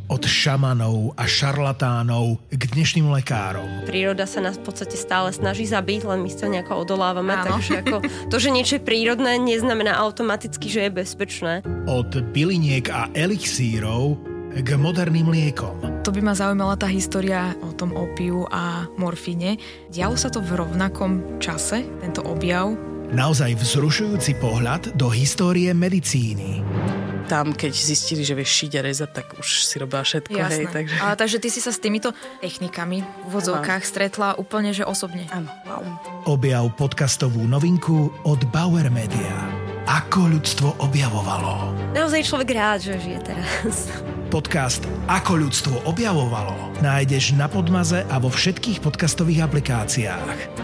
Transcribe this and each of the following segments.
Od šamanov a šarlatánov k dnešným lekárom. Príroda sa nás v podstate stále snaží zabiť, len my sa nejako odolávame. Áno. Takže ako to, že niečo je prírodné, neznamená automaticky, že je bezpečné. Od byliniek a elixírov k moderným liekom. To by ma zaujímala tá história o tom opiu a morfíne. Dialo sa to v rovnakom čase, tento objav? Naozaj vzrušujúci pohľad do histórie medicíny. Tam, keď zistili, že vieš šiť a rezať, tak už si robila všetko. Jasné. Hej, takže... Takže ty si sa s týmito technikami v vodzovkách stretla úplne, že osobne. Áno. Wow. Objav podcastovú novinku od Bauer Media. Ako ľudstvo objavovalo. Naozaj človek rád, že žije teraz. Podcast Ako ľudstvo objavovalo nájdeš na Podmaze a vo všetkých podcastových aplikáciách.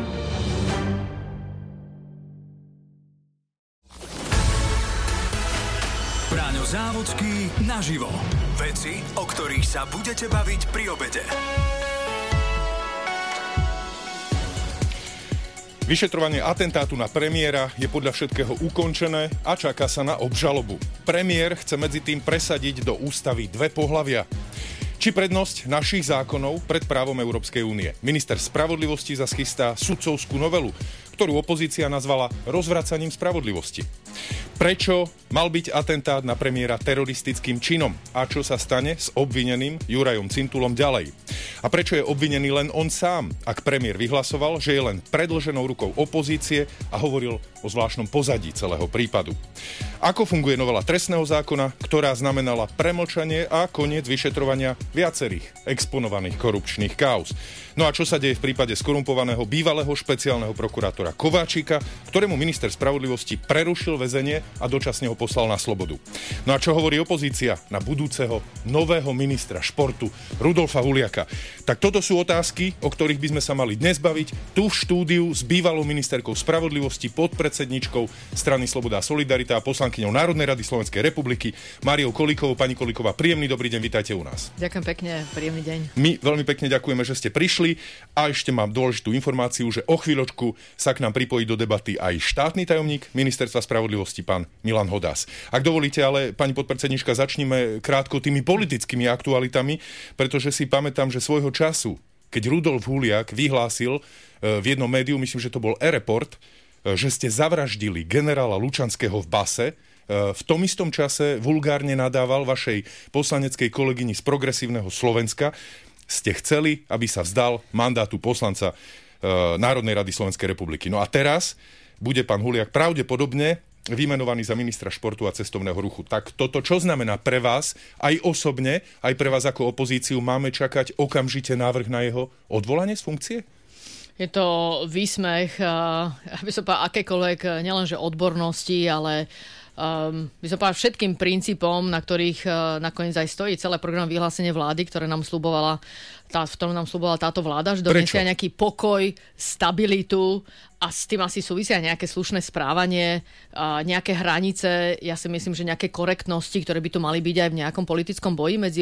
Braňo Závodský naživo. Veci, o ktorých sa budete baviť pri obede. Vyšetrovanie atentátu na premiéra je podľa všetkého ukončené a čaká sa na obžalobu. Premiér chce medzi tým presadiť do ústavy 2 pohlavia. Či prednosť našich zákonov pred právom Európskej únie. Minister spravodlivosti zaschystá sudcovskú novelu, ktorú opozícia nazvala rozvracaním spravodlivosti. Prečo mal byť atentát na premiéra teroristickým činom? A čo sa stane s obvineným Jurajom Cintulom ďalej? A prečo je obvinený len on sám, ak premiér vyhlasoval, že je len predĺženou rukou opozície a hovoril o zvláštnom pozadí celého prípadu? Ako funguje novela trestného zákona, ktorá znamenala premlčanie a koniec vyšetrovania viacerých exponovaných korupčných káuz? No a čo sa deje v prípade skorumpovaného bývalého špeciálneho prokurátora Kováčika, ktorému minister spravodlivosti prerušil väzenie a dočasne ho poslal na slobodu? No a čo hovorí opozícia na budúceho nového ministra športu Rudolfa Huliaka? Tak toto sú otázky, o ktorých by sme sa mali dnes baviť tu v štúdiu s bývalou ministerkou spravodlivosti, podpredsedničkou strany Sloboda a Solidarita a poslankyňou Národnej rady Slovenskej republiky Máriou Kolíkovou. Pani Kolíková, príjemný dobrý deň, vítajte u nás. Ďakujem pekne, príjemný deň. My veľmi pekne ďakujeme, že ste prišli a ešte mám dôležitú informáciu, že o chvíľočku sa k nám pripojí do debaty aj štátny tajomník Ministerstva spravodlivosti pán Milan Hodás. Ak dovolíte, ale pani podpredsednička, začníme krátko tými politickými aktualitami, pretože si pamätám, že svojho času, keď Rudolf Huliak vyhlásil v jednom médiu, myslím, že to bol E-Report, že ste zavraždili generála Lučanského v base, v tom istom čase vulgárne nadával vašej poslaneckej kolegyni z Progresívneho Slovenska. Ste chceli, aby sa vzdal mandátu poslanca Národnej rady Slovenskej republiky. No a teraz bude pán Huliak pravdepodobne vymenovaný za ministra športu a cestovného ruchu. Tak toto čo znamená pre vás, aj osobne, aj pre vás ako opozíciu? Máme čakať okamžite návrh na jeho odvolanie z funkcie? Je to výsmech, aby som povedal, akékoľvek, nielenže odbornosti, ale by som povedal všetkým princípom, na ktorých nakoniec aj stojí celé program vyhlásenie vlády, ktoré nám slubovala v ktorom nám slubovala táto vláda, že donesia nejaký pokoj, stabilitu a s tým asi súvisia nejaké slušné správanie, nejaké hranice, ja si myslím, že nejaké korektnosti, ktoré by tu mali byť aj v nejakom politickom boji medzi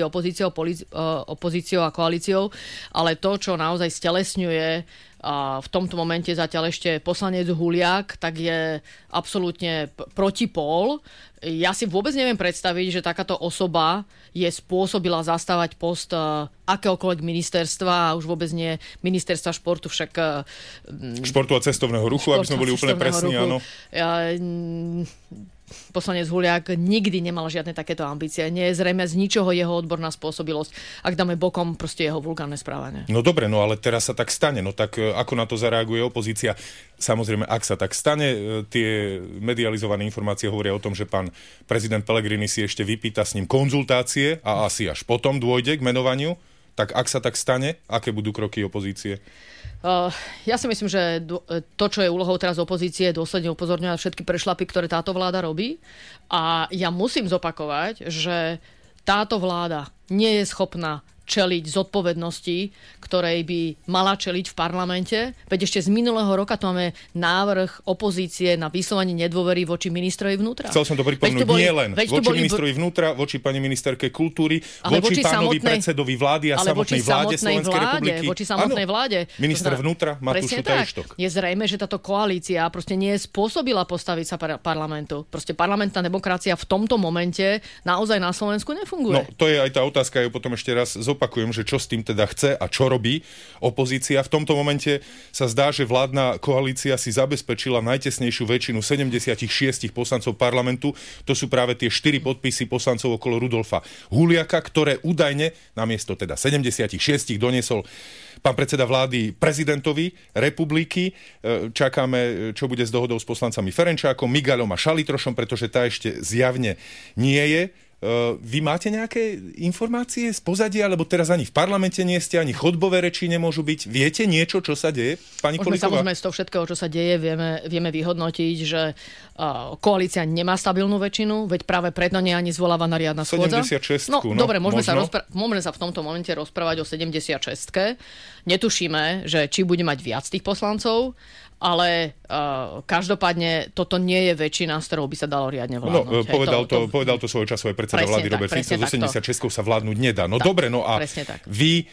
opozíciou a koalíciou, ale to, čo naozaj stelesňuje v tomto momente zatiaľ ešte poslanec Huliak, tak je absolútne protipól. Ja si vôbec neviem predstaviť, že takáto osoba je spôsobila zastávať post akéhokoľvek ministerstva a už vôbec nie ministerstva športu, však... Športu a cestovného ruchu, aby sme boli úplne presní, áno. Poslanec Huliak nikdy nemal žiadne takéto ambície. Nie je zrejme z ničoho jeho odborná spôsobilosť, ak dáme bokom proste jeho vulgárne správanie. No dobre, no ale teraz sa tak stane. No tak ako na to zareaguje opozícia? Samozrejme, ak sa tak stane, tie medializované informácie hovoria o tom, že pán prezident Pellegrini si ešte vypýta s ním konzultácie a asi až potom dôjde k menovaniu. Tak ak sa tak stane, aké budú kroky opozície? Ja si myslím, že to, čo je úlohou teraz opozície, je dôsledne upozorňovať všetky prešlapy, ktoré táto vláda robí. A ja musím zopakovať, že táto vláda nie je schopná čeliť zodpovednosti, ktorej by mala čeliť v parlamente. Veď ešte z minulého roka tu máme návrh opozície na vyslovenie nedôvery voči ministrovi vnútra. Chcel som to pripomnúť nie len voči ministrovi vnútra, voči pani ministerke kultúry, voči pánovi predsedovi vlády a samotnej vláde Slovenskej republiky. Voči samotnej vláde. Minister vnútra Matúš Šutaj-Eštok. Je zrejme, že táto koalícia proste nie je spôsobila postaviť sa parlamentu. Proste parlamentná demokracia v tomto momente naozaj na Slovensku nefunguje. No, to je aj tá otázka, ja potom ešte raz zopakujem, že čo s tým teda chce a čo robí opozícia. V tomto momente sa zdá, že vládna koalícia si zabezpečila najtesnejšiu väčšinu 76 poslancov parlamentu. To sú práve tie 4 podpisy poslancov okolo Rudolfa Huliaka, ktoré údajne namiesto teda 76 doniesol pán predseda vlády prezidentovi republiky. Čakáme, čo bude s dohodou s poslancami Ferenčákom, Migaľom a Šalitrošom, pretože tá ešte zjavne nie je. Vy máte nejaké informácie z pozadia, alebo teraz ani v parlamente nie ste, ani chodbové reči nemôžu byť? Viete niečo, čo sa deje, pani Kolíková? Samozrejme z toho všetkého, čo sa deje, vieme vyhodnotiť, že koalícia nemá stabilnú väčšinu, veď práve preto nie je ani zvolávaná riadna schôdza. 76. Dobre, môžeme sa v tomto momente rozprávať o 76. Netušíme, že či bude mať viac tých poslancov, ale každopádne toto nie je väčšina, s ktorou by sa dalo riadne vládnuť. No, povedal to svojho času aj predseda vlády Robert Fico, so 76 sa vládnuť nedá. No dobre, no a vy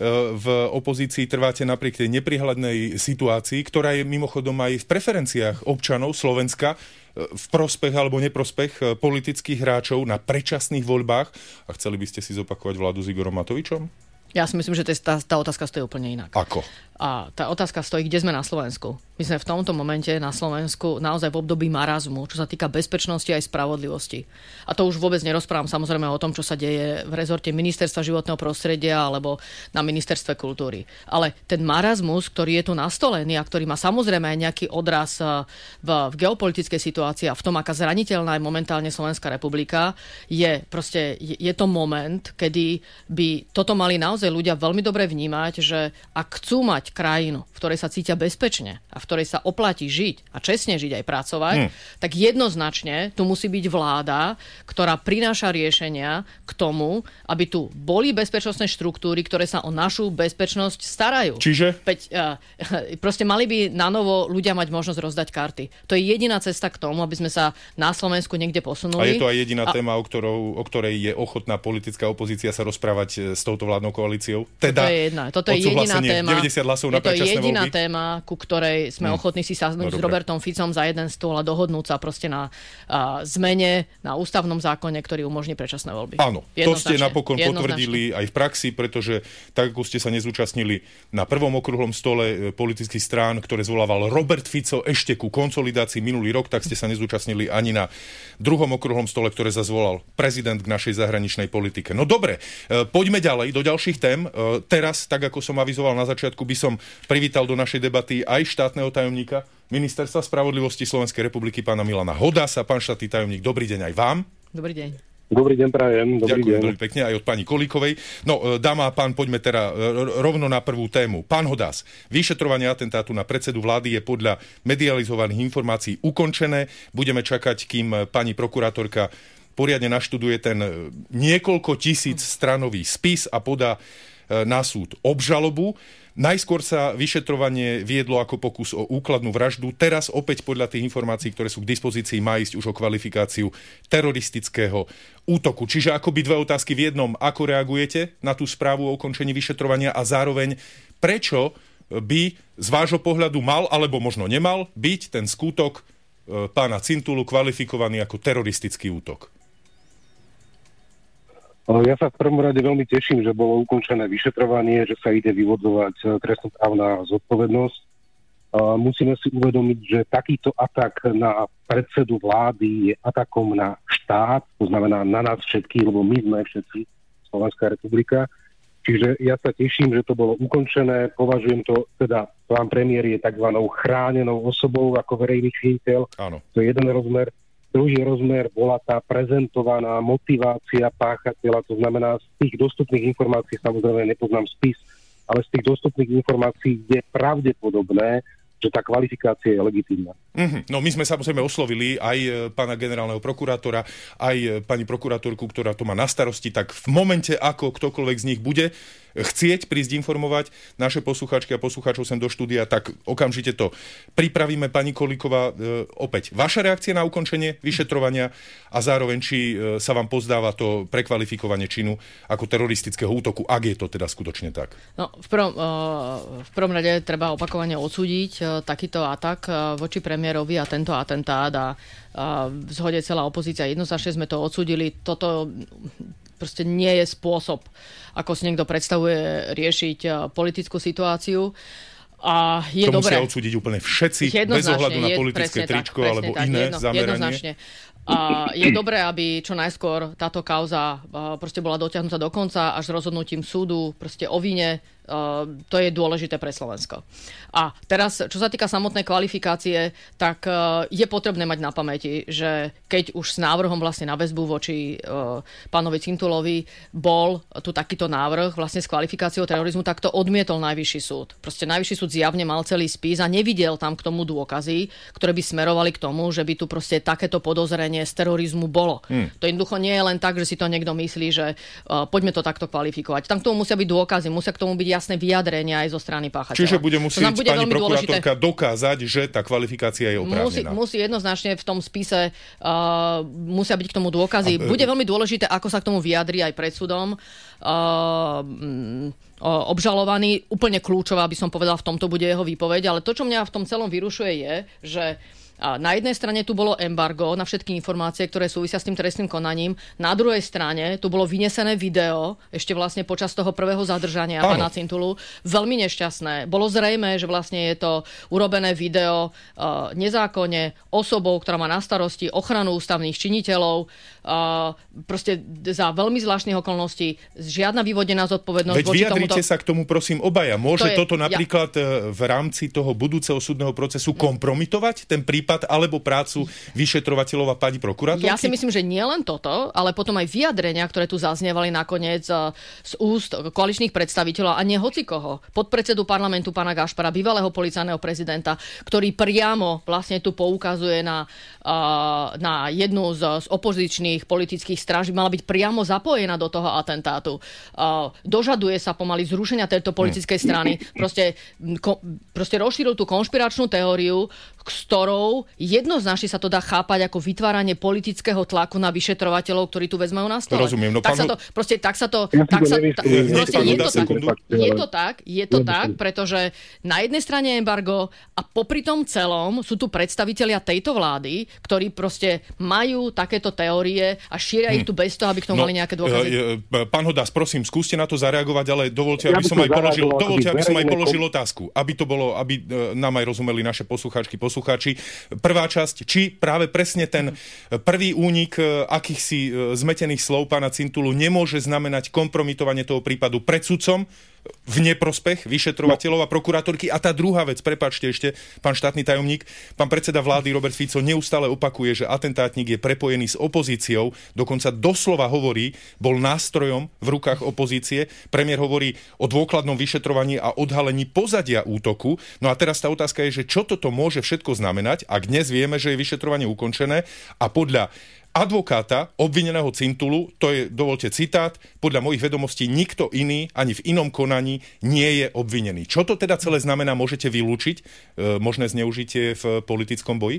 v opozícii trváte napriek tej neprihľadnej situácii, ktorá je mimochodom aj v preferenciách občanov Slovenska, v prospech alebo neprospech politických hráčov na predčasných voľbách. A chceli by ste si zopakovať vládu s Igorom Matovičom? Ja si myslím, že tá otázka stojí úplne inak. Ako? A tá otázka stojí, kde sme na Slovensku. My sme v tomto momente na Slovensku naozaj v období marazmu, čo sa týka bezpečnosti aj spravodlivosti. A to už vôbec nerozprávam samozrejme o tom, čo sa deje v rezorte Ministerstva životného prostredia alebo na Ministerstve kultúry. Ale ten marazmus, ktorý je tu nastolený a ktorý má samozrejme aj nejaký odraz v geopolitickej situácii a v tom, aká zraniteľná je momentálne Slovenská republika, je to moment, kedy by toto mali naozaj ľudia veľmi dobre vnímať, že ak chcú mať krajinu, v ktorej sa cítia bezpečne a v ktorej sa oplatí žiť a čestne žiť aj pracovať, tak jednoznačne tu musí byť vláda, ktorá prináša riešenia k tomu, aby tu boli bezpečnostné štruktúry, ktoré sa o našu bezpečnosť starajú. Čiže? Proste mali by na novo ľudia mať možnosť rozdať karty. To je jediná cesta k tomu, aby sme sa na Slovensku niekde posunuli. A je to aj jediná téma, o ktorej je ochotná politická opozícia sa rozprávať s touto vládnou koalíciou? Teda toto je jediná téma. 90 hlasov na predčasné voľby. Je to jediná téma, ku ktorej sme ochotní si sadnúť s Robertom Ficom za jeden stôl a dohodnúť sa proste na zmene na ústavnom zákone, ktorý umožní predčasné voľby. Áno, to ste napokon potvrdili aj v praxi, pretože tak ako ste sa nezúčastnili na prvom okrúhlom stole politických strán, ktoré zvolával Robert Fico ešte ku konsolidácii minulý rok, tak ste sa nezúčastnili ani na druhom okrúhlom stole, ktoré zazvolal prezident k našej zahraničnej politike. No dobre, poďme ďalej do ďalších tém. Teraz, tak ako som avizoval na začiatku, by som privítal do našej debaty aj štátneho tajomníka Ministerstva spravodlivosti Slovenskej republiky pána Milana Hodasa. Pán štátny tajomník, dobrý deň aj vám. Dobrý deň. prajem. Ďakujem veľmi pekne aj od pani Kolíkovej. No, dáma a pán, poďme teda rovno na prvú tému. Pán Hodás, vyšetrovanie atentátu na predsedu vlády je podľa medializovaných informácií ukončené. Budeme čakať, kým pani prokurátorka poriadne naštuduje ten niekoľko tisíc stranový spis a podá na súd obžalobu. Najskôr sa vyšetrovanie viedlo ako pokus o úkladnú vraždu. Teraz opäť podľa tých informácií, ktoré sú k dispozícii, má ísť už o kvalifikáciu teroristického útoku. Čiže akoby dve otázky v jednom. Ako reagujete na tú správu o ukončení vyšetrovania a zároveň prečo by z vášho pohľadu mal, alebo možno nemal, byť ten skutok pána Cintulu kvalifikovaný ako teroristický útok? Ja sa v prvom rade veľmi teším, že bolo ukončené vyšetrovanie, že sa ide vyvodzovať trestnoprávna zodpovednosť. Musíme si uvedomiť, že takýto atak na predsedu vlády je atakom na štát, to znamená na nás všetkých, lebo my sme všetci, Slovenská republika. Čiže ja sa teším, že to bolo ukončené. Považujem to, teda pán premiér je tzv. Chránenou osobou ako verejný činiteľ. Áno. To je jeden rozmer. Druhý rozmer bola tá prezentovaná motivácia páchateľa, to znamená z tých dostupných informácií, samozrejme nepoznám spis, ale z tých dostupných informácií je pravdepodobné, že tá kvalifikácia je legitímna. No my sme samozrejme oslovili aj pána generálneho prokurátora, aj pani prokurátorku, ktorá to má na starosti, tak v momente, ako ktokoľvek z nich bude chcieť prísť informovať naše poslucháčky a poslucháčov sem do štúdia, tak okamžite to pripravíme. Pani Kolíková, opäť vaša reakcia na ukončenie vyšetrovania a zároveň, či sa vám pozdáva to prekvalifikovanie činu ako teroristického útoku, ak je to teda skutočne tak. No, v prvom rade treba opakovane odsúdiť takýto atak voči premiérovi a tento atentát a v zhode celá opozícia jednoznačne sme to odsúdili. Toto proste nie je spôsob, ako si niekto predstavuje riešiť politickú situáciu. A je to dobré. Musia odsúdiť úplne všetci, bez ohľadu na politické tričko alebo iné zameranie. Jednoznačne. A je dobré, aby čo najskôr táto kauza proste bola dotiahnutá do konca až s rozhodnutím súdu proste o vine. To je dôležité pre Slovensko. A teraz, čo sa týka samotnej kvalifikácie, tak je potrebné mať na pamäti, že keď už s návrhom vlastne na väzbu voči pánovi Cintulovi bol tu takýto návrh vlastne s kvalifikáciou terorizmu, tak to odmietol Najvyšší súd. Proste Najvyšší súd zjavne mal celý spis a nevidel tam k tomu dôkazy, ktoré by smerovali k tomu, že by tu proste takéto podozrenie z terorizmu bolo. To jednoducho nie je len tak, že si to niekto myslí, že poďme to takto kvalifikovať. Tam k tomu musia byť dôkazy, musia k tomu byť jasné vyjadrenia aj zo strany páchateľa. Čiže bude musieť pani prokurátorka dokázať, že tá kvalifikácia je oprávnená. Musí jednoznačne v tom spise musia byť k tomu dôkazy. Bude veľmi dôležité, ako sa k tomu vyjadri aj pred súdom obžalovaný. Úplne kľúčová, by som povedal, v tomto bude jeho výpoveď, ale to, čo mňa v tom celom vyrušuje, je, že na jednej strane tu bolo embargo na všetky informácie, ktoré súvisia s tým trestným konaním. Na druhej strane tu bolo vynesené video, ešte vlastne počas toho prvého zadržania pána Cintulu. Veľmi nešťastné. Bolo zrejmé, že vlastne je to urobené video nezákonne osobou, ktorá má na starosti ochranu ústavných činiteľov. Proste za veľmi zvláštnych okolností. Žiadna vyvodená zodpovednosť voči tomuto. Veď vyjadrite sa k tomu, prosím, obaja. Môže toto napríklad v rámci toho budúceho súdneho procesu kompromitovať ten prípad alebo prácu vyšetrovateľov a pani prokurátorky? Ja si myslím, že nie len toto, ale potom aj vyjadrenia, ktoré tu zaznievali nakoniec z úst koaličných predstaviteľov a nie hocikoho. Podpredsedu parlamentu pána Gašpara, bývalého policajného prezidenta, ktorý priamo vlastne tu poukazuje na jednu z opozičných politických stráž, mala byť priamo zapojená do toho atentátu. Dožaduje sa pomaly zrušenia tejto politickej strany. Proste rozšíril tú konšpiračnú teóriu, s ktorou jednoznačne sa to dá chápať ako vytváranie politického tlaku na vyšetrovateľov, ktorí tu vezmajú na stole. Rozumiem. No, je to tak, pretože na jednej strane embargo a popri tom celom sú tu predstavitelia tejto vlády, ktorí proste majú takéto teórie a šíria ich tu bez toho, aby k tomu mali nejaké dôkazy. Pán Hodás, prosím, skúste na to zareagovať, ale dovolte, aby som aj položil otázku, aby nám aj rozumeli naše poslucháčky, poslucháči. Prvá časť, či práve presne ten prvý únik akýchsi zmetených slov pána Cintulu nemôže znamenať kompromitovanie toho prípadu pred sudcom v neprospech vyšetrovateľov a prokurátorky. A tá druhá vec, prepáčte ešte, pán štátny tajomník, pán predseda vlády Robert Fico neustále opakuje, že atentátnik je prepojený s opozíciou, dokonca doslova hovorí, bol nástrojom v rukách opozície. Premiér hovorí o dôkladnom vyšetrovaní a odhalení pozadia útoku. No a teraz tá otázka je, že čo toto môže všetko znamenať, ak dnes vieme, že je vyšetrovanie ukončené a podľa advokáta obvineného Cintulu, to je, dovolte citát, podľa mojich vedomostí nikto iný ani v inom konaní nie je obvinený. Čo to teda celé znamená? Môžete vylúčiť možné zneužitie v politickom boji?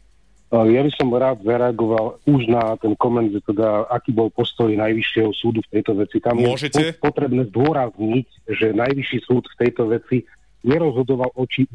Ja by som rád zareagoval už na ten koment, že teda aký bol postoj Najvyššieho súdu v tejto veci. Tam je potrebné zdôrazniť, že Najvyšší súd v tejto veci nerozhodoval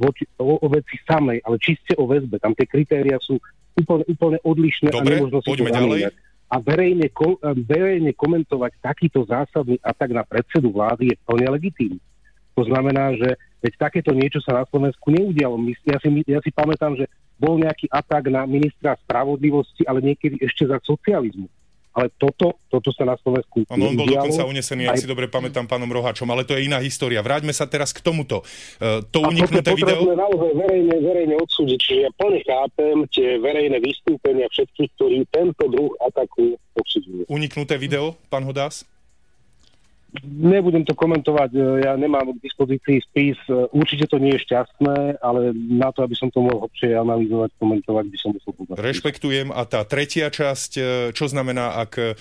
o veci samej, ale čiste o väzbe. Tam tie kritéria sú úplne odlišné. Dobre, a nemožno si poďme to ďalej. A verejne komentovať takýto zásadný atak na predsedu vlády je plne legitímny. To znamená, že veď takéto niečo sa na Slovensku neudialo. Ja si pamätám, že bol nejaký atak na ministra spravodlivosti, ale niekedy ešte za socializmu. Ale toto sa na Slovensku neudialo. On bol dokonca unesený, ak si dobre pamätám, pánom Rohačom, ale to je iná história. Vráťme sa teraz k tomuto. To uniknuté video... A to je naozaj verejne odsúdiť. Čiže ja plne chápem tie verejné vystúpenia všetkých, ktorí tento druh ataku odsudzujú. Uniknuté video, pán Hodás? Nebudem to komentovať, ja nemám k dispozícii spis. Určite to nie je šťastné, ale na to, aby som to mohol lepšie analyzovať, komentovať, by som musel povedať. Rešpektujem. A tá tretia časť, čo znamená, ak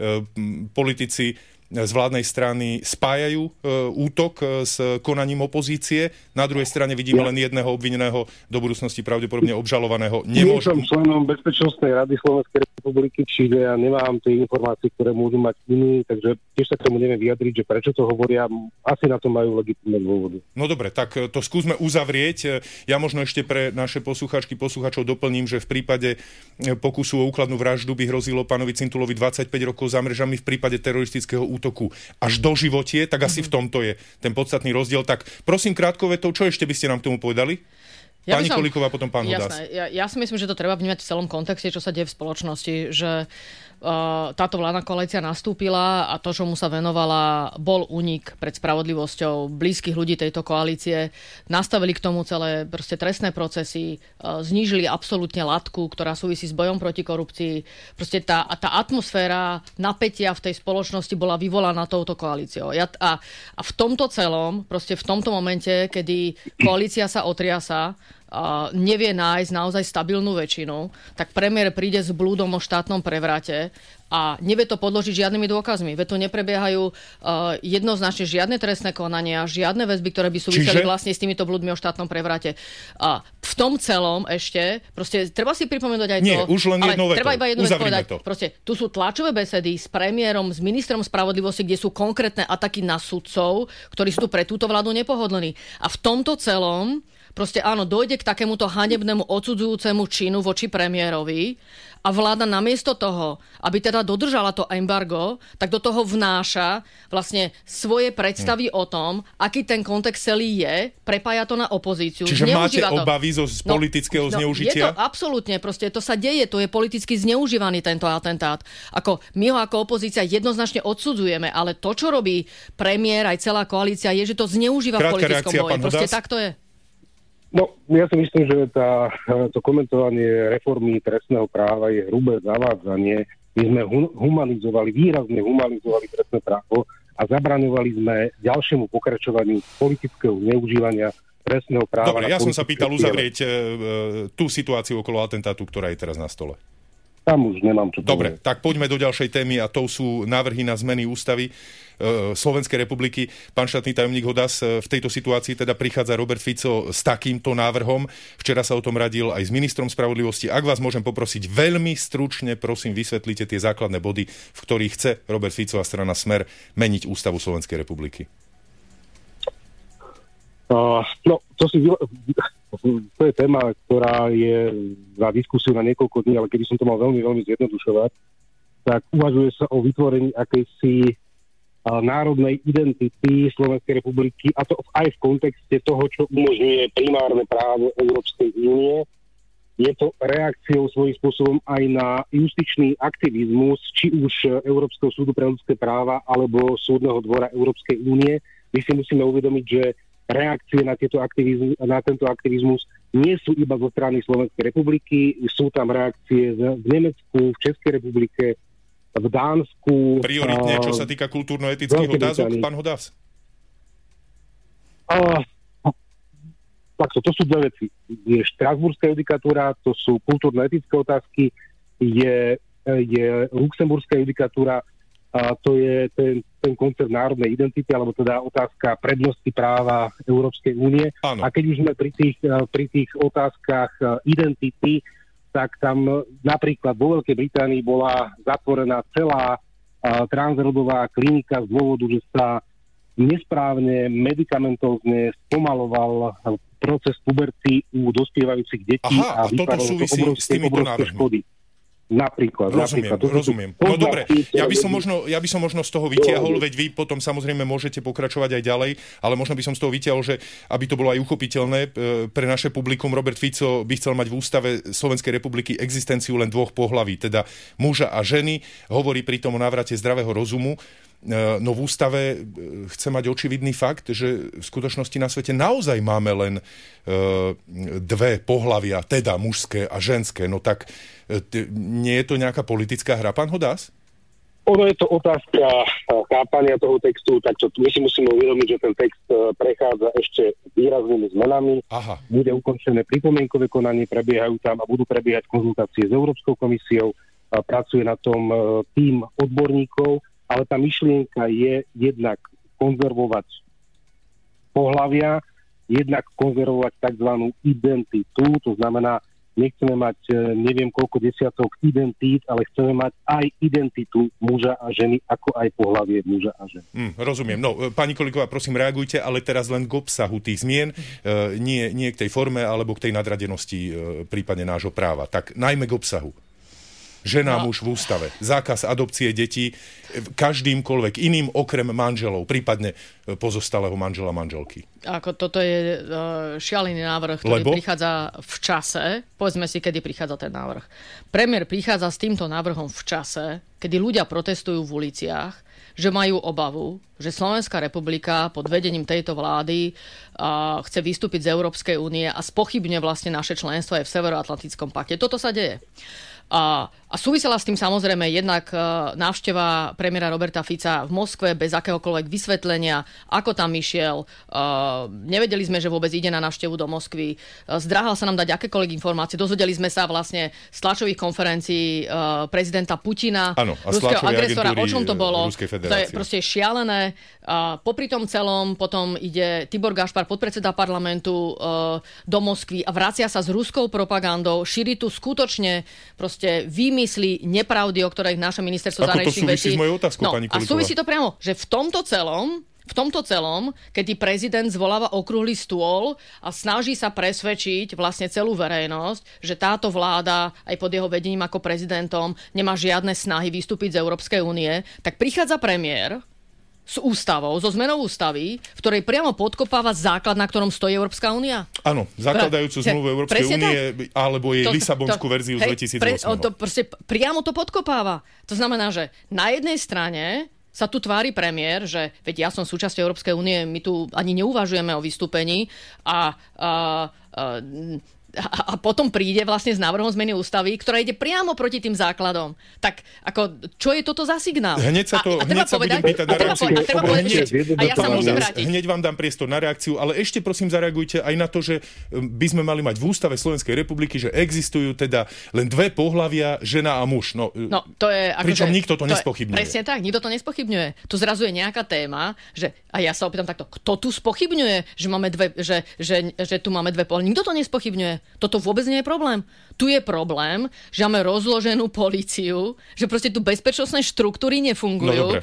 politici z vládnej strany spájajú útok s konaním opozície. Na druhej strane vidíme len jedného obvineného, do budúcnosti pravdepodobne obžalovaného. Nie som členom Bezpečnostnej rady Slovenskej republiky, čiže ja nemám tie informácie, ktoré môžu mať iní, takže tiež sa k tomu neviem vyjadriť, že prečo to hovoria. Asi na to majú legitímne dôvody. No dobre, tak to skúsme uzavrieť. Ja možno ešte pre naše poslucháčov doplním, že v prípade pokusu o úkladnú vraždu by hrozilo pánovi Cintulovi 25 rokov za mrežami, v prípade teroristického útoku až doživotie, tak asi v tomto je ten podstatný rozdiel. Tak prosím krátko vetou, čo ešte by ste nám k tomu povedali? Pani Kolíková, potom pán Hudás. Ja si myslím, že to treba vnímať v celom kontexte, čo sa deje v spoločnosti, že táto vládna koalícia nastúpila a to, čo mu sa venovala, bol únik pred spravodlivosťou blízkych ľudí tejto koalície. Nastavili k tomu celé proste trestné procesy, znížili absolútne latku, ktorá súvisí s bojom proti korupcii. Proste tá atmosféra napätia v tej spoločnosti bola vyvolaná touto koalíciou. A v tomto celom, proste v tomto momente, kedy koalícia sa otriasa, nevie nájsť naozaj stabilnú väčšinu, tak premiér príde s blúdom o štátnom prevrate a nevie to podložiť žiadnymi dôkazmi. Veď to neprebiehajú jednoznačne žiadne trestné konania, žiadne väzby, ktoré by súviseli vlastne s týmito blúdmi o štátnom prevrate. V tom celom ešte, proste treba si pripomenúť aj to. Nie, už len jednou vetou. Treba iba jednu vec povedať. Proste, tu sú tlačové besedy s premiérom, s ministrom spravodlivosti, kde sú konkrétne ataky na sudcov, ktorí sú tu pre túto vládu nepohodlní. A v tomto celom proste áno, dojde k takémuto hanebnému odsudzujúcemu činu voči premiérovi a vláda namiesto toho, aby teda dodržala to embargo, tak do toho vnáša vlastne svoje predstavy o tom, aký ten kontext celý je, prepája to na opozíciu. Čiže máte obavy zo politického zneužitia? Je to absolútne, proste to sa deje, to je politicky zneužívaný tento atentát. Ako my ho ako opozícia jednoznačne odsudzujeme, ale to, čo robí premiér aj celá koalícia, je, že to zneužíva v politickom boji. Proste tak to je. No, ja si myslím, že to komentovanie reformy trestného práva je hrubé zavádzanie. My sme výrazne humanizovali trestné právo a zabraňovali sme ďalšiemu pokračovaniu politického zneužívania trestného práva. Dobre, ja som sa pýtal uzavrieť tú situáciu okolo atentátu, ktorá je teraz na stole. Tam už nemám čo povedať. Dobre, tak poďme do ďalšej témy a to sú návrhy na zmeny ústavy Slovenskej republiky. Pán štátny tajomník Hudás, v tejto situácii teda prichádza Robert Fico s takýmto návrhom. Včera sa o tom radil aj s ministrom spravodlivosti. Ak vás môžem poprosiť veľmi stručne, prosím, vysvetlite tie základné body, v ktorých chce Robert Fico a strana Smer meniť ústavu Slovenskej republiky. To je téma, ktorá je za diskusiu na niekoľko dní, ale keby som to mal veľmi, veľmi zjednodušovať, tak uvažuje sa o vytvorení akejsi národnej identity Slovenskej republiky, a to aj v kontexte toho, čo umožňuje primárne právo Európskej únie. Je to reakciou svojím spôsobom aj na justičný aktivizmus, či už Európskeho súdu pre ľudské práva alebo Súdneho dvora Európskej únie. My si musíme uvedomiť, že reakcie na tento aktivizmus nie sú iba zo strany Slovenskej republiky, sú tam reakcie v Nemecku, v Českej republike, v Dánsku. Prioritne, čo sa týka kultúrno-etických otázok, pán Hudás? To sú dve veci. Je štrasburská judikatúra, to sú kultúrno-etické otázky, je luxemburská judikatúra, to je ten koncept národnej identity, alebo teda otázka prednosti práva Európskej únie. Áno. A keď už sme pri tých otázkach identity, tak tam napríklad vo Veľkej Británii bola zatvorená celá transrodová klinika z dôvodu, že sa nesprávne medikamentózne spomaloval proces puberty u dospievajúcich detí. Aha, a toto súvisí s týmito návrhmi. Rozumiem. No dobre, ja by som možno z toho vytiahol, veď vy potom samozrejme môžete pokračovať aj ďalej, ale možno by som z toho vytiahol, že aby to bolo aj uchopiteľné pre naše publikum, Robert Fico by chcel mať v ústave Slovenskej republiky existenciu len dvoch pohlaví, teda muža a ženy, hovorí pri tom o návrate zdravého rozumu. No v ústave chce mať očividný fakt, že v skutočnosti na svete naozaj máme len dve pohlavia, teda mužské a ženské. No tak nie je to nejaká politická hra, pán Hudás? Ono je to otázka chápania toho textu, tak my si musíme uvedomiť, že ten text prechádza ešte výraznými zmenami. Aha. Bude ukončené pripomienkové konanie, prebiehajú tam a budú prebiehať konzultácie s Európskou komisiou. Pracuje na tom tím odborníkov, ale tá myšlienka je jednak konzervovať pohlavia, jednak konzervovať tzv. Identitu, to znamená, nechceme mať neviem koľko desiatok identít, ale chceme mať aj identitu muža a ženy, ako aj pohlavie muža a ženy. Rozumiem. No, pani Kolíková, prosím, reagujte, ale teraz len k obsahu tých zmien, nie k tej forme alebo k tej nadradenosti prípadne nášho práva. Tak najmä k obsahu. Žena, muž v ústave. Zákaz adopcie detí každýmkoľvek iným okrem manželov, prípadne pozostalého manžela, manželky. Ako toto je šialený návrh, ktorý prichádza v čase. Povedzme si, kedy prichádza ten návrh. Premiér prichádza s týmto návrhom v čase, kedy ľudia protestujú v uliciach, že majú obavu, že Slovenská republika pod vedením tejto vlády chce vystúpiť z Európskej únie a spochybne vlastne naše členstvo aj v Severoatlantickom pakte. Toto sa deje. A súvisela s tým samozrejme jednak návšteva premiéra Roberta Fica v Moskve bez akéhokoľvek vysvetlenia, ako tam išiel. Nevedeli sme, že vôbec ide na návštevu do Moskvy. Zdráhal sa nám dať akékoľvek informácie. Dozvedeli sme sa vlastne z tlačových konferencií prezidenta Putina, ruského agresora. O čom to bolo? To je proste šialené. Popri tom celom potom ide Tibor Gašpar, podpredseda parlamentu, do Moskvy a vracia sa s ruskou propagandou, šíri tu skutočne proste výmysly, nepravdy, o ktorých naše ministerstvo zahraničných vecí... Ako to súvisí s mojou otázkou, pani Kolíková? A súvisí to priamo, že v tomto celom, kedy prezident zvoláva okrúhly stôl a snaží sa presvedčiť vlastne celú verejnosť, že táto vláda aj pod jeho vedením ako prezidentom nemá žiadne snahy vystúpiť z Európskej únie, tak prichádza premiér s ústavou, so zmenou ústavy, v ktorej priamo podkopáva základ, na ktorom stojí Európska únia? Áno, zakladajúcu zmluvu Európskej únie alebo jej Lisabonskú verziu z 2008. Priamo to podkopáva. To znamená, že na jednej strane sa tu tvári premiér, že veď ja som súčasťou Európskej únie, my tu ani neuvažujeme o vystúpení a potom príde vlastne s návrhom zmeny ústavy, ktorá ide priamo proti tým základom. Tak ako, čo je toto za signál? Hneď sa budem pýtať na reakciu. Hneď vám dám priestor na reakciu, ale ešte prosím zareagujte aj na to, že by sme mali mať v ústave Slovenskej republiky, že existujú teda len dve pohlavia, žena a muž. No to je, pričom nikto to nespochybňuje. Presne tak, nikto to nespochybňuje. Tu zrazu je nejaká téma, že, a ja sa opýtam takto, kto tu spochybňuje, že máme že tu máme dve pohlavia? Nikto to nespochybňuje. Toto vôbec nie je problém. Tu je problém, že máme rozloženú políciu, že proste tu bezpečnostné štruktúry nefungujú,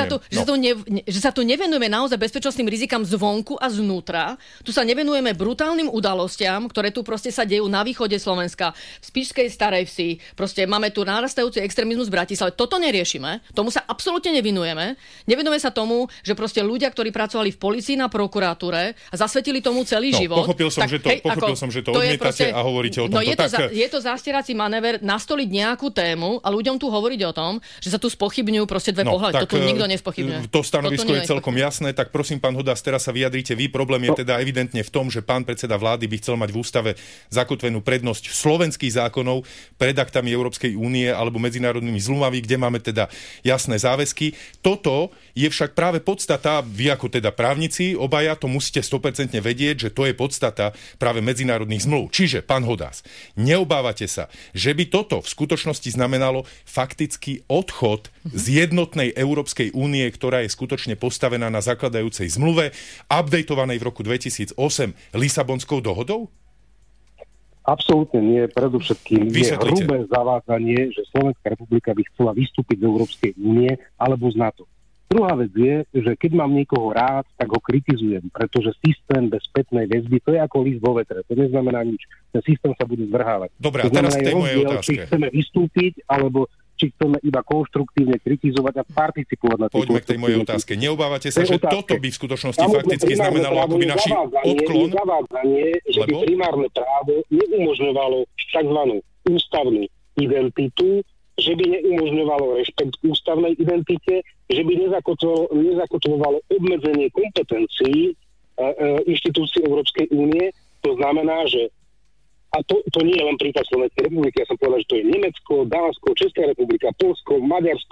že sa tu nevenujeme naozaj bezpečnostným rizikám zvonku a znútra. Tu sa nevenujeme brutálnym udalostiam, ktoré tu proste sa dejú na východe Slovenska, v Spišskej Starej Vsi. Proste máme tu narastajúci extrémizmus v Bratislave. Toto neriešime. Tomu sa absolútne nevenujeme. Nevenujeme sa tomu, že proste ľudia, ktorí pracovali v polícii na prokuratúre a zasvetili tomu celý život. Pochopil som, že to odmietate a hovoríte o tom. Je to zastierací manéver nastoliť nejakú tému a ľuďom tu hovoriť o tom, že sa tu spochybňujú proste dve pohľady. To tu nikto nespochybňuje. To stanovisko je celkom jasné, tak prosím, pán Hodás, teraz sa vyjadrite vy. Problém je teda evidentne v tom, že pán predseda vlády by chcel mať v ústave zakotvenú prednosť slovenských zákonov pred aktami Európskej únie alebo medzinárodnými zmluvami, kde máme teda jasné záväzky. Toto je však práve podstata, vy ako teda právnici, obaja to musíte 100% vedieť, že to je podstata práve medzinárodných zmluv. Čiže, pán Hodás, neobávate sa, že by toto v skutočnosti znamenalo fakticky odchod z jednotnej Európskej únie, ktorá je skutočne postavená na zakladajúcej zmluve, updatovanej v roku 2008 Lisabonskou dohodou? Absolútne nie. Predovšetkým je hrubé zavádzanie, že Slovenská republika by chcela vystúpiť z Európskej únie alebo z NATO. Druhá vec je, že keď mám niekoho rád, tak ho kritizujem, pretože systém bez spätnej väzby, to je ako líst vo vetre, to neznamená nič. Ten systém sa bude zvrhávať. Dobre, a teraz k tej mojej otázke. Či chceme vystúpiť, alebo či chceme iba konštruktívne kritizovať a participovať na tej Poďme k tej mojej otázke. Neobávate sa, že toto by v skutočnosti fakticky znamenalo akoby naši odklon? Zavádzanie, že by primárne právo neumožňovalo tzv. Ústavnú identitu, že by neumožňovalo rešpekt k ústavnej identite, že by nezakotvovalo obmedzenie kompetencií inštitúcií Európskej únie. To znamená, že a to nie je len prípad Slovenskej republiky, ja som povedal, že to je Nemecko, Dánsko, Česká republika, Poľsko, Maďarsko,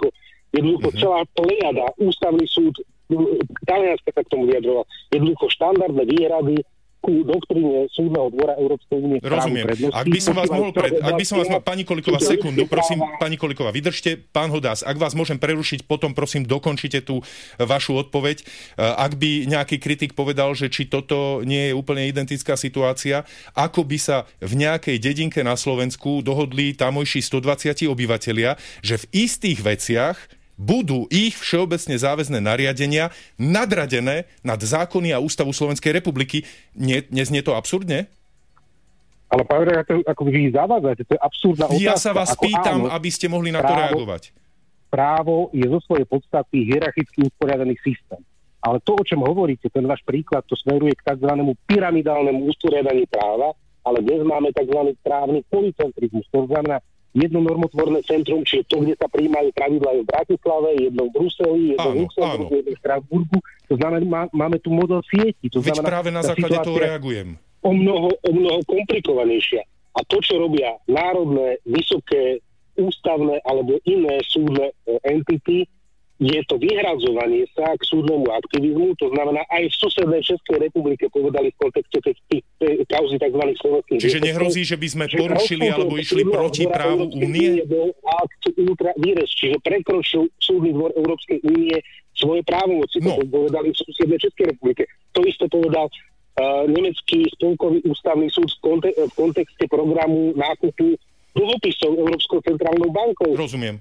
Jednoducho celá plejada, ústavný súd, Talianska sa k tomu vyjadroval, jednoducho štandardné výhrady ku doktríne Súdneho dvora Európskej únie. Rozumiem. Ak by som vás mohol pani Kolíková, sekundu, prosím, pani Kolíková, vydržte. Pán Hodás, ak vás môžem prerušiť, potom prosím dokončite tú vašu odpoveď. Ak by nejaký kritik povedal, že či toto nie je úplne identická situácia, ako by sa v nejakej dedinke na Slovensku dohodli tamojší 120 obyvatelia, že v istých veciach budú ich všeobecne záväzné nariadenia nadradené nad zákony a ústavu Slovenskej republiky. Neznie to absurdne? Ale pán redaktor, ako vy zavádzate, to je absurdná otázka. Ja sa vás pýtam, aby ste mohli na to reagovať. Právo je zo svojej podstaty hierarchicky usporiadaný systém. Ale to, o čom hovoríte, ten váš príklad, to smeruje k tzv. Pyramidálnemu usporiadaniu práva, ale dnes máme tzv. Právny policentrizmus. To znamená, jedno normotvorné centrum, čiže to, kde sa prijímajú pravidlá v Bratislave, jedno v Bruseli, jedno v Luxemburgu, jedno v Štrasburgu. To znamená, máme tu model sieti. Veď práve na základe toho reagujem. O mnoho komplikovanejšia. A to, čo robia národné, vysoké, ústavné alebo iné súdne entity, je to vyhradzovanie sa k súdnemu aktivizmu, to znamená aj v susednej Českej republike povedali v kontexte tých kauzy tzv. Slovenských. Čiže nehrozí, že by sme porušili alebo išli proti právu únie? Čiže prekročil súdny dvor Európskej únie svoje právomoci, to povedali v susednej Českej republike. To isté povedal nemecký spolkový ústavný súd v kontexte programu nákupu dlhopisov Európskou centrálnou bankou. Rozumiem.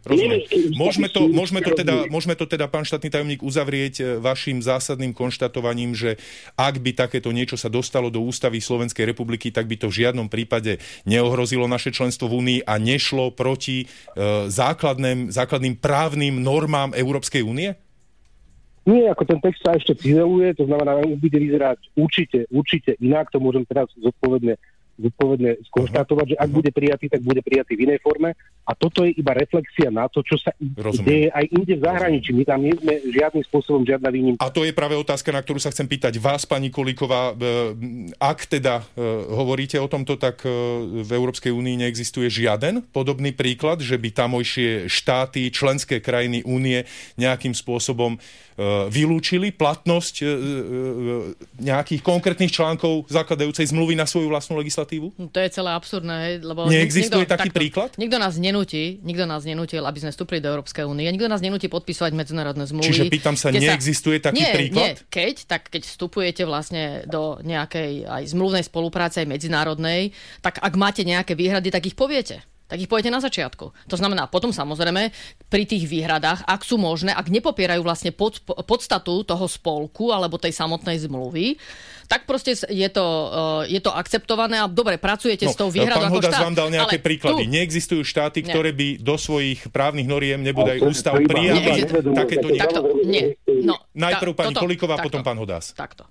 Môžeme to teda, pán štátny tajomník, uzavrieť vašim zásadným konštatovaním, že ak by takéto niečo sa dostalo do ústavy Slovenskej republiky, tak by to v žiadnom prípade neohrozilo naše členstvo v Únii a nešlo proti základným právnym normám Európskej únie? Nie, ako ten text sa ešte cizeluje, to znamená, že bude vyzerať určite inak, to môžem teraz zodpovedne skonštatovať, že ak bude prijatý, tak bude prijatý v inej forme. A toto je iba reflexia na to, čo sa deje aj inde v zahraničí. My tam nie sme žiadnym spôsobom žiadna výnimka. A to je práve otázka, na ktorú sa chcem pýtať vás, pani Kolíková. Ak teda hovoríte o tomto, tak v Európskej únii neexistuje žiaden podobný príklad, že by tamojšie štáty, členské krajiny únie nejakým spôsobom vylúčili platnosť nejakých konkrétnych článkov zakladajúcej zmluvy na svoju vlastnú legislatívu? To je celé absurdné, lebo neexistuje taký príklad? Nikto nás nenútil, aby sme vstúpili do Európskej únie. Nikto nás nenúti podpisovať medzinárodné zmluvy. Čiže pýtam sa, neexistuje taký príklad? Keď vstupujete vlastne do nejakej aj zmluvnej spolupráce, aj medzinárodnej, tak ak máte nejaké výhrady, tak ich poviete. Tak ich poviete na začiatku. To znamená, potom samozrejme pri tých výhradách, ak sú možné, ak nepopierajú vlastne podstatu toho spolku alebo tej samotnej zmluvy, tak proste je to akceptované a dobre, pracujete s tou výhradou ako štát. Pán Hodás vám dal nejaké príklady. Neexistujú štáty, ktoré by do svojich právnych noriem nebodaj ústav prijali takéto niečo. Najprv pani Kolíková, potom pán Hodás. Takto.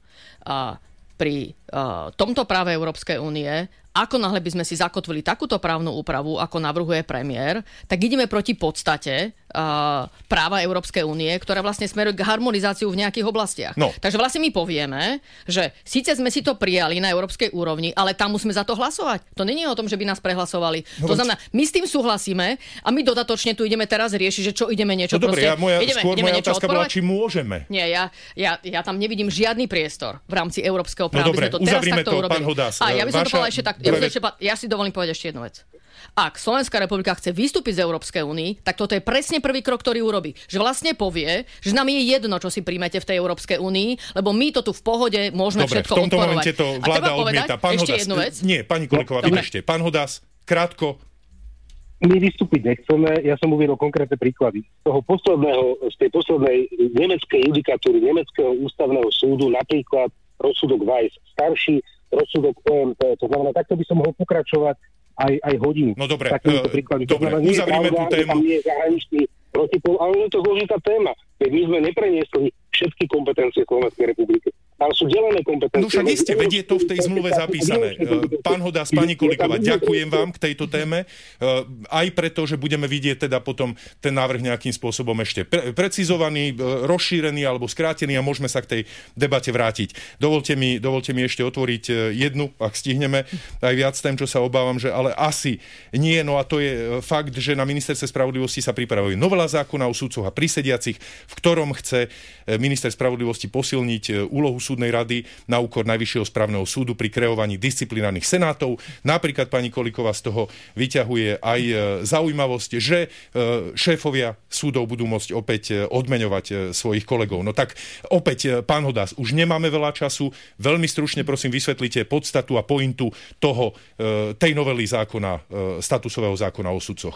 Pri tomto práve Európskej únie, ako náhle by sme si zakotvili takúto právnu úpravu, ako navrhuje premiér, tak ideme proti podstate práva Európskej únie, ktorá vlastne smeruje k harmonizáciu v nejakých oblastiach. Takže vlastne my povieme, že síce sme si to prijali na európskej úrovni, ale tam musíme za to hlasovať. To nie je o tom, že by nás prehlasovali. To znamená, my s tým súhlasíme a my dodatočne tu ideme teraz riešiť, že čo ideme niečo proste... Moja otázka bola, či môžeme. Nie, ja tam nevidím žiadny priestor v rámci európskeho práva. Dobre, uzavrime to, pán Hodás. Ja by som to povedala ešte tak. Ja si dovolím povedať ešte jednu vec. Ak Slovenská republika chce vystúpiť z Európskej únie, tak toto je presne prvý krok, ktorý urobí. Že vlastne povie, že nám je jedno, čo si príjmete v tej Európskej únii, lebo my to tu v pohode môžeme všetko odporovať. V tomto momente to vláda odmieta. Pán Hodás, nie, pani Kolíková, vydržte. Pán Hodás, krátko. My vystúpiť nechceme, ja som uviedol konkrétne príklady. Z tej poslednej nemeckej judikatúry, nemeckého ústavného súdu, napríklad rozsudok Weiss, starší rozsudok OMT, to znamená, takto by som mohol pokračovať aj hodinu. No dobre, uzavrime tú tému. Tam nie je zahraničný protipol, ale je to zložitá téma. Veď my sme nepreniesli všetky kompetencie Slovenskej republiky. Tam sú delené kompetencie. No však iste, vedie to v tej zmluve zapísané. Pán Hodás, pani Kolíková, ďakujem vám k tejto téme, aj preto, že budeme vidieť teda potom ten návrh nejakým spôsobom ešte precizovaný, rozšírený alebo skrátený a môžeme sa k tej debate vrátiť. Dovolte mi ešte otvoriť jednu, ak stihneme, aj viac tém, čo sa obávam, že ale asi nie, no a to je fakt, že na Ministerstve spravodlivosti sa pripravuje novela zákona o sudcoch a prisediacich, v ktorom chce minister spravodlivosti posilniť úlohu súdnej rady na úkor Najvyššieho správneho súdu pri kreovaní disciplinárnych senátov. Napríklad pani Kolíková z toho vyťahuje aj zaujímavosť, že šéfovia súdov budú môcť opäť odmeňovať svojich kolegov. No tak opäť, pán Hodás, už nemáme veľa času. Veľmi stručne prosím vysvetlite podstatu a pointu tej novely zákona, statusového zákona o sudcoch.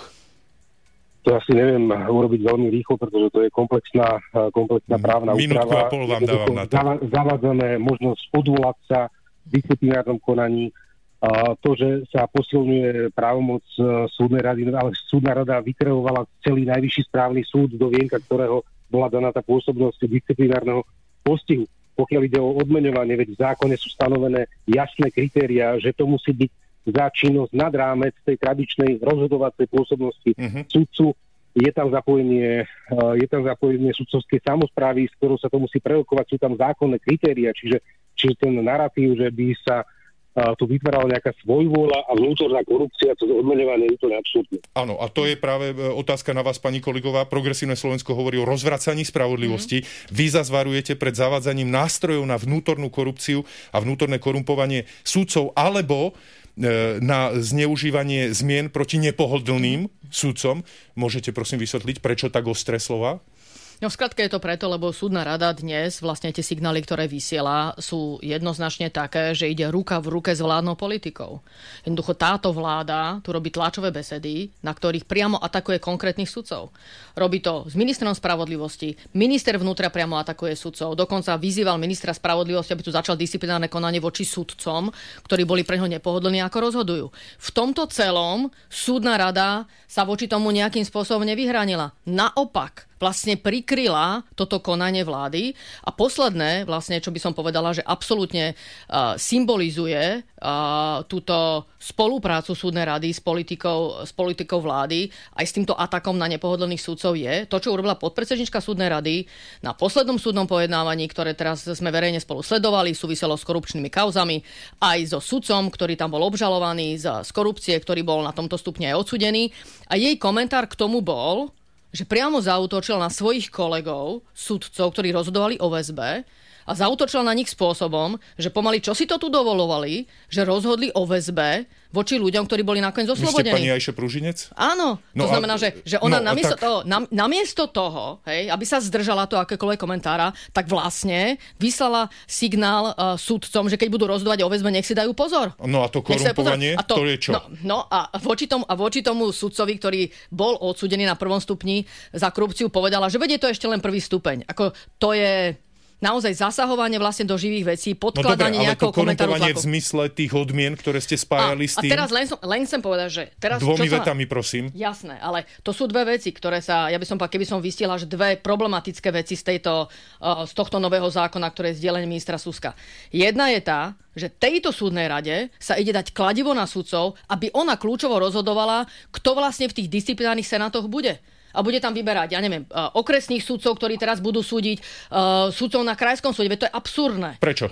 To asi neviem urobiť veľmi rýchlo, pretože to je komplexná právna úprava. Minútku a pol vám dávam na to. Zavádzame možnosť odvolať sa v disciplinárnom konaní. To, že sa posilňuje právomoc súdnej rady, ale súdna rada vykreovala celý Najvyšší správny súd, do vienka ktorého bola daná tá pôsobnosť disciplinárneho postihu. Pokiaľ ide o odmeňovanie, veď v zákone sú stanovené jasné kritériá, že to musí byť za činnosť nad rámec tej tradičnej rozhodovacej pôsobnosti sudcu. Je tam zapojenie sudcovskej samosprávy, s ktorou sa to musí prerokovať, sú tam zákonné kritéria, čiže ten narratív, že by sa tu vytvárala nejaká svojvôľa a vnútorná korupcia, to odmeňovanie je úplne absurdné. Áno, a to je práve otázka na vás, pani Kolíková. Progresívne Slovensko hovorí o rozvracaní spravodlivosti. Vy zazvarujete pred zavádzaním nástrojov na vnútornú korupciu a vnútorné korumpovanie sudcov, alebo na zneužívanie zmien proti nepohodlným sudcom. Môžete prosím vysvetliť, prečo tak ostré slova? No v skratke je to preto, lebo súdna rada dnes, vlastne tie signály, ktoré vysiela, sú jednoznačne také, že ide ruka v ruke s vládnou politikou. Jednoducho táto vláda tu robí tlačové besedy, na ktorých priamo atakuje konkrétnych sudcov. Robí to s ministrom spravodlivosti, minister vnútra priamo atakuje sudcov, dokonca vyzýval ministra spravodlivosti, aby tu začal disciplinárne konanie voči sudcom, ktorí boli pre ňo nepohodlní, ako rozhodujú. V tomto celom súdna rada sa voči tomu nejakým spôsobom nevyhránila. Naopak, vlastne prikryla toto konanie vlády a posledné, vlastne, čo by som povedala, že absolútne symbolizuje túto spoluprácu súdnej rady s politikou vlády aj s týmto atakom na nepohodlných sudcov je to, čo urobila podpredsednička súdnej rady na poslednom súdnom pojednávaní, ktoré teraz sme verejne spolu sledovali, súviselo s korupčnými kauzami, aj so sudcom, ktorý tam bol obžalovaný z korupcie, ktorý bol na tomto stupni aj odsúdený. A jej komentár k tomu bol, že priamo zaútočil na svojich kolegov, sudcov, ktorí rozhodovali o väzbe a zaútočil na nich spôsobom, že pomaly čo si to tu dovolovali, že rozhodli o väzbe voči ľuďom, ktorí boli nakoniec oslobodení. Vy ste pani Ajše Pružinec? Áno, to znamená, že ona namiesto toho, hej, aby sa zdržala to akékoľvek komentára, tak vlastne vyslala signál sudcom, že keď budú rozhodovať o väzbe, nech si dajú pozor. No a to korumpovanie, to je čo? No a voči tomu sudcovi, ktorý bol odsúdený na prvom stupni za korupciu, povedala, že vedie to ešte len prvý stupeň. Ako to je naozaj zasahovanie vlastne do živých vecí, podkladanie nejakého komentáru tlaku. V zmysle tých odmien, ktoré ste spájali s tým. A teraz len chcem povedať, že teraz dvomi vetami, prosím. Jasné, ale to sú dve veci, ktoré sa, keby som vystihla, že dve problematické veci z tohto nového zákona, ktoré je zdieľanie ministra Suska. Jedna je tá, že tejto súdnej rade sa ide dať kladivo na sudcov, aby ona kľúčovo rozhodovala, kto vlastne v tých disciplinárnych senátoch bude. A bude tam vyberať, okresných sudcov, ktorí teraz budú súdiť sudcov na krajskom súde. Veď to je absurdné. Prečo?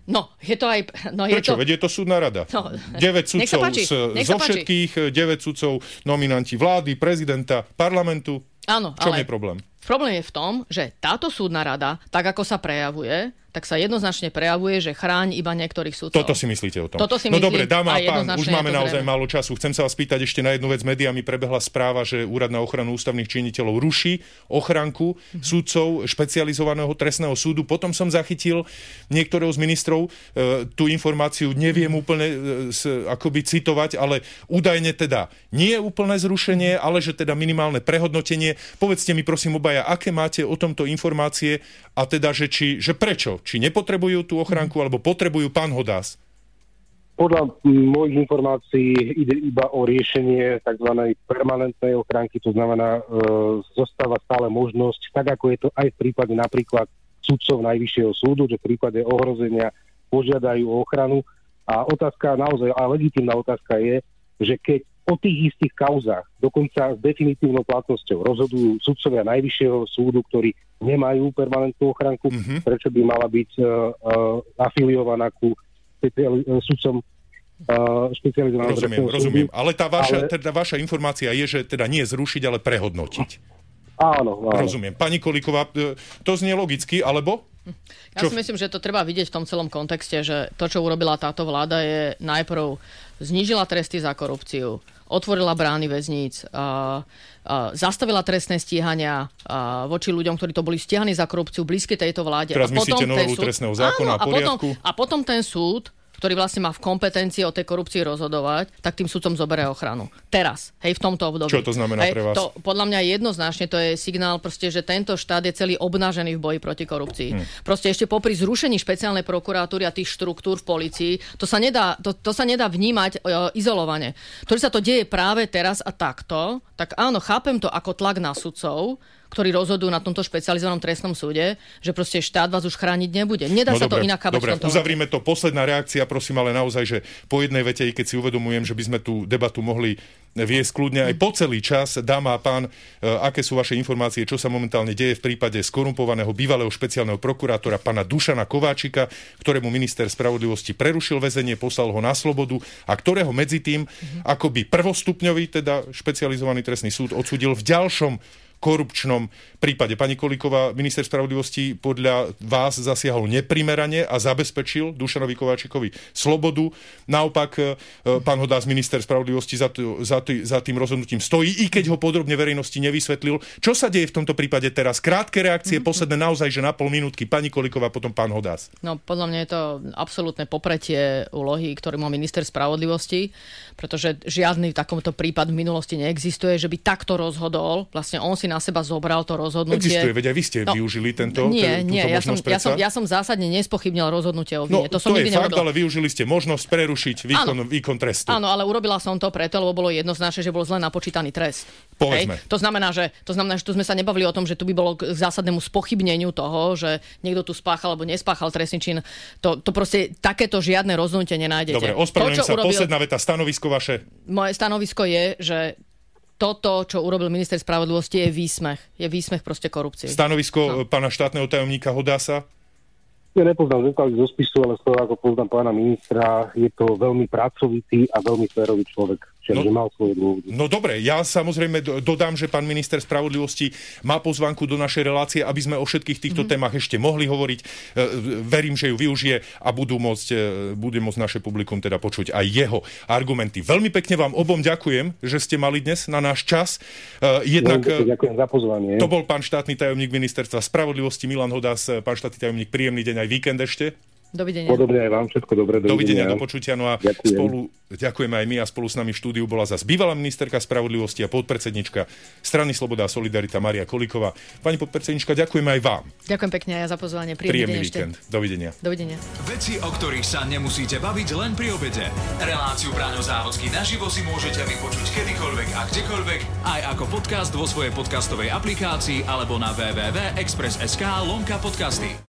Je to aj... Prečo? Veď je to súdna rada. 9 sudcov zo všetkých, 9 sudcov nominanti vlády, prezidenta, parlamentu. Áno, čom je problém? Problém je v tom, že táto súdna rada, tak ako sa prejavuje, tak sa jednoznačne prejavuje, že chráň iba niektorých sudcov. Toto si myslíte o tom? Toto si myslím, dobre, dáma a pán, už máme naozaj málo času. Chcem sa vás pýtať ešte na jednu vec. Médiami prebehla správa, že Úrad na ochranu ústavných činiteľov ruší ochranku sudcov špecializovaného trestného súdu. Potom som zachytil niektorého z ministrov, tú informáciu neviem úplne akoby citovať, ale údajne teda nie je úplné zrušenie, ale že teda minimálne prehodnotenie. Povedzte mi prosím obaja, aké máte o tomto informácie a teda, že prečo? Či nepotrebujú tú ochránku, alebo potrebujú, pán Hodás? Podľa mojich informácií ide iba o riešenie tzv. Permanentnej ochránky, to znamená, zostáva stále možnosť, tak ako je to aj v prípade napríklad sudcov Najvyššieho súdu, že v prípade ohrozenia požiadajú o ochranu. A otázka naozaj, a legitímna otázka je, že keď o tých istých kauzách, dokonca s definitívnou platnosťou, rozhodujú sudcovia Najvyššieho súdu, ktorí nemajú permanentnú ochranku, prečo by mala byť afiliovaná ku sudcom špecializovaného. Rozumiem. Ale tá vaša informácia je, že teda nie zrušiť, ale prehodnotiť. Áno. Rozumiem. Pani Kolíková, to znie logicky, alebo? Ja si myslím, že to treba vidieť v tom celom kontexte, že to, čo urobila táto vláda, je najprv znížila tresty za korupciu, otvorila brány väzníc, zastavila trestné stíhania voči ľuďom, ktorí to boli stíhaní za korupciu blízke tejto vláde. Teraz myslíte novelu trestného zákona a poriadku? A potom ten súd, ktorý vlastne má v kompetencii o tej korupcii rozhodovať, tak tým sudcom zoberie ochranu. Teraz, v tomto období. Čo to znamená pre vás? To, podľa mňa jednoznačne to je signál, proste, že tento štát je celý obnažený v boji proti korupcii. Proste ešte popri zrušení špeciálnej prokuratúry a tých štruktúr v polícii, to sa nedá vnímať izolovane. To, že sa to deje práve teraz a takto, tak áno, chápem to ako tlak na sudcov, ktorí rozhodujú na tomto špecializovanom trestnom súde, že proste štát vás už chrániť nebude. Nedá sa to inak chápať. Dobre, uzavrime to. Posledná reakcia, prosím, ale naozaj, že po jednej vete, keď si uvedomujem, že by sme tú debatu mohli viesť kľudne aj po celý čas. Dáma a pán, aké sú vaše informácie, čo sa momentálne deje v prípade skorumpovaného bývalého špeciálneho prokurátora pána Dušana Kováčika, ktorému minister spravodlivosti prerušil väzenie, poslal ho na slobodu a ktorého medzi tým akoby prvostupňový, teda špecializovaný trestný súd odsúdil v ďalšom korupčnom prípade. Pani Kolíková, minister spravodlivosti podľa vás zasiahol neprimerane a zabezpečil Dušanovi Kováčikovi slobodu. Naopak, pán Hodás, minister spravodlivosti za tým rozhodnutím stojí, i keď ho podrobne verejnosti nevysvetlil. Čo sa deje v tomto prípade teraz? Krátke reakcie, posledné naozaj, že na pol minútky. Pani Kolíková, potom pán Hodás. No, podľa mňa je to absolútne popretie úlohy, ktorý mal minister spravodlivosti, pretože žiadny takomto prípad v minulosti neexistuje, že by takto rozhodol. Vlastne on si na seba zobral to rozhodnutie. Existuje, veď aj vy ste využili túto možnosť. Ja som zásadne nespochybnil rozhodnutie o vine. To je fakt, ale využili ste možnosť prerušiť výkon trestu. Áno, ale urobila som to preto, lebo bolo jednoznačné, že bol zle napočítaný trest. Povedzme. To znamená, že tu sme sa nebavili o tom, že tu by bolo k zásadnému spochybneniu toho, že niekto tu spáchal alebo nespáchal trestný čin. To proste takéto žiadne rozhodnutie nenájdete. Dobre, ospravedlňujem sa. Posledná veta, stanovisko vaše. Moje stanovisko je, že toto, čo urobil minister spravodlivosti, je výsmech. Je výsmech proste korupcie. Stanovisko pána štátneho tajomníka Hodása? Ja nepoznám detaily zo spisu, ale z toho, ako poznám pána ministra, je to veľmi pracovitý a veľmi férový človek. No dobre, ja samozrejme dodám, že pán minister spravodlivosti má pozvánku do našej relácie, aby sme o všetkých týchto témach ešte mohli hovoriť. Verím, že ju využije a bude môcť naše publikum teda počuť aj jeho argumenty. Veľmi pekne vám obom ďakujem, že ste mali dnes na náš čas. Ďakujem za pozvanie. To bol pán štátny tajomník ministerstva spravodlivosti Milan Hodás. Pán štátny tajomník, príjemný deň aj víkend ešte. Dovidenia. Podobne aj vám, všetko dobré. Dovidenia, do počutia. No a ďakujeme aj my a spolu s nami v štúdiu bola zas bývalá ministerka spravodlivosti a podpredsednička Strany Sloboda a Solidarita Mária Kolíková. Pani podpredsednička, ďakujeme aj vám. Ďakujem pekne aj za pozvanie. Príjemný víkend. Dovidenia. Dovidenia. Veci, o ktorých sa nemusíte baviť len pri obede. Reláciu Braňo Závodský naživo si môžete vypočuť kedykoľvek a kdekoľvek, aj ako podcast vo svojej podcastovej aplikácii alebo na www.express.sk/podcasty.